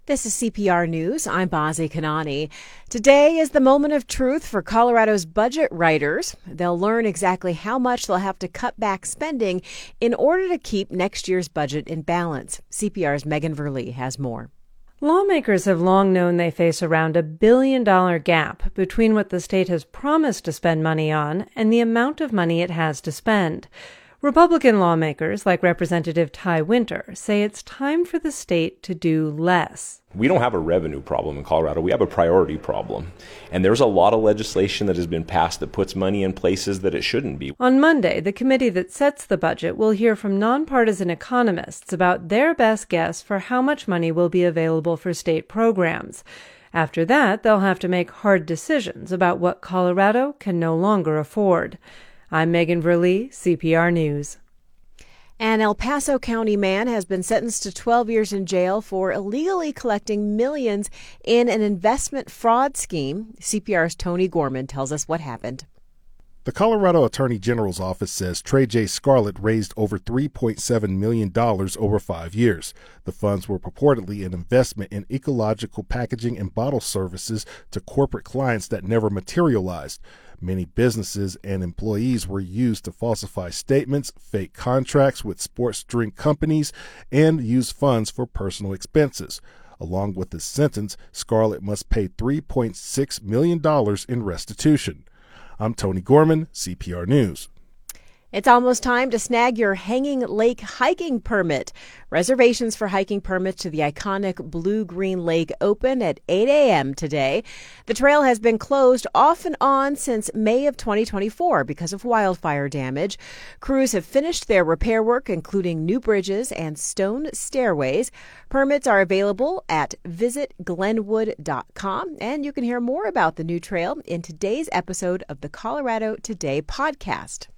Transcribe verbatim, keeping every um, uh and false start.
This is C P R News. I'm Bazi Kanani. Today is the moment of truth for Colorado's budget writers. They'll learn exactly how much they'll have to cut back spending in order to keep next year's budget in balance. C P R's Megan Verlee has more. Lawmakers have long known they face around a billion dollar gap between what the state has promised to spend money on and the amount of money it has to spend. Republican lawmakers, like Representative Ty Winter, say it's time for the state to do less. We don't have a revenue problem in Colorado. We have a priority problem. And there's a lot of legislation that has been passed that puts money in places that it shouldn't be. On Monday, the committee that sets the budget will hear from nonpartisan economists about their best guess for how much money will be available for state programs. After that, they'll have to make hard decisions about what Colorado can no longer afford. I'm Megan Verlee, C P R News. An El Paso County man has been sentenced to twelve years in jail for illegally collecting millions in an investment fraud scheme. C P R's Tony Gorman tells us what happened. The Colorado Attorney General's office says Trey J. Scarlett raised over three point seven million dollars over five years. The funds were purportedly an investment in ecological packaging and bottle services to corporate clients that never materialized. Many businesses and employees were used to falsify statements, fake contracts with sports drink companies, and use funds for personal expenses. Along with this sentence, Scarlett must pay three point six million dollars in restitution. I'm Tony Gorman, C P R News. It's almost time to snag your Hanging Lake hiking permit. Reservations for hiking permits to the iconic Blue-Green Lake open at eight a.m. today. The trail has been closed off and on since May of twenty twenty-four because of wildfire damage. Crews have finished their repair work, including new bridges and stone stairways. Permits are available at visit glenwood dot com, and you can hear more about the new trail in today's episode of the Colorado Today podcast.